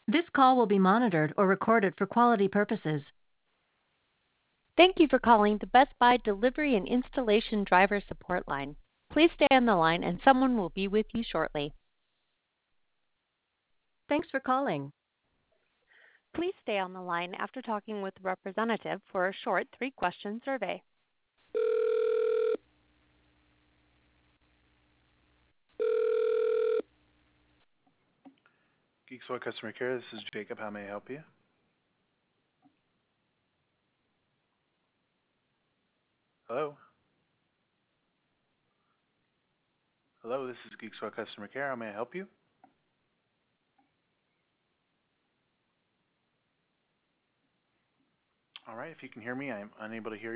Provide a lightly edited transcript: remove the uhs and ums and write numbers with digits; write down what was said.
This call will be monitored or recorded for quality purposes. Thank you for calling the Best Buy Delivery and Installation Driver Support Line. Please stay on the line and someone will be with you shortly. Thanks for calling. Please stay on the line after talking with a representative for a short 3-question survey. Geekswell Customer Care, this is Jacob. How may I help you? Hello? Hello, this is Geekswell Customer Care. How may I help you? All right, if you can hear me, I'm unable to hear you.